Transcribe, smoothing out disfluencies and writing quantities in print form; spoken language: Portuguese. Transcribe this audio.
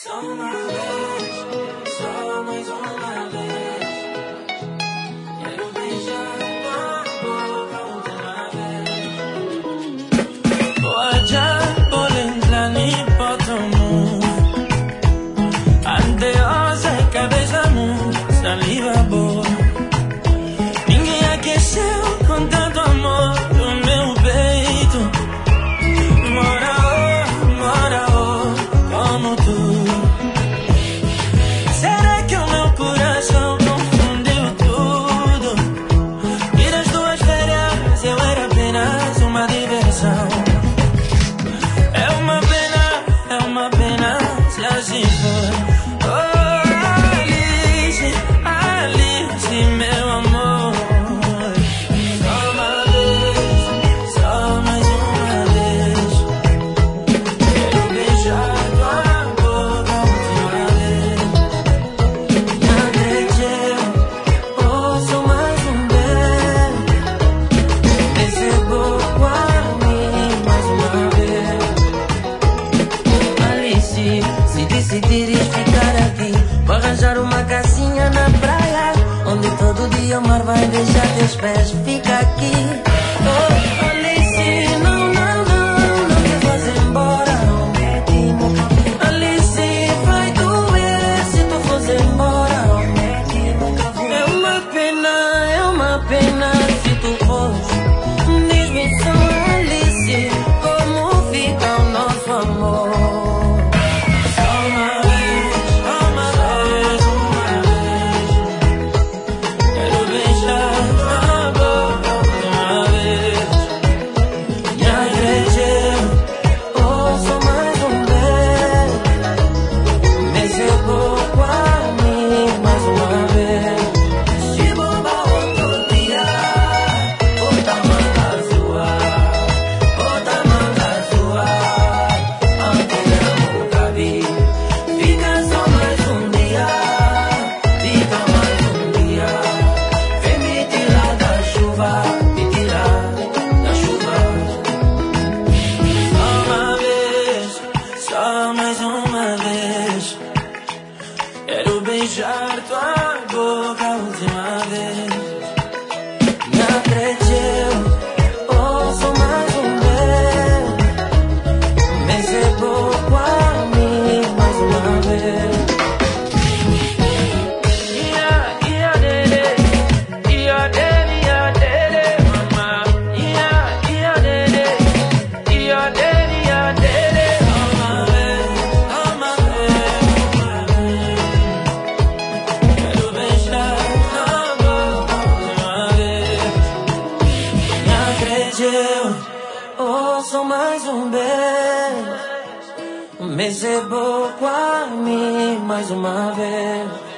Só uma vez, só mais uma vez. Quero beijar tua boca última vez. Wajah boleh lani potongmu, anteosa e cabeçamu, saliva boa. Ninguém aqueceu com tanto amor no meu peito. Mora como tu. Será que o meu coração confundiu tudo? E das tuas férias eu era apenas uma diversão. É uma pena se assim for. Oh, Alice, Alice, meu amor. Só uma vez, só mais uma vez. Quero beijar tua boca última vez. Me acredito, ouço mais um beijo. Recebo a mim mais uma vez. Alice, se decidires ficar aqui, vou arranjar uma casinha na praia, onde todo dia o mar vai beijar teus pés. Fica aqui. Oh, Alice, não te faz embora. Alice, vai doer se tu fores embora. É uma pena se tu fores. Diz-me só, Alice, como fica o nosso amor. Só uma vez, uma vez. Quero beijar tua boca última vez. Me acredito, ouço mais um beijo. Recebo a mim mais uma vez. Se bomba outro dia, bota a manga sua, bota a manga sua. Aunque nunca vi, fica só mais um dia, fica mais um dia. Vem me tirar da chuva, me tirar da chuva. Só uma vez, só mais uma vez. Quero beijar tua boca última vez. Me acredito, ouço mais um beijo. Recebo a mim mais uma vez. Ia dele, mama. Ia dele. Uma vez, uma vez. Quero beijar tua boca última vez. Me acredito, ouço mais um beijo. Me recebo a mim mais uma vez.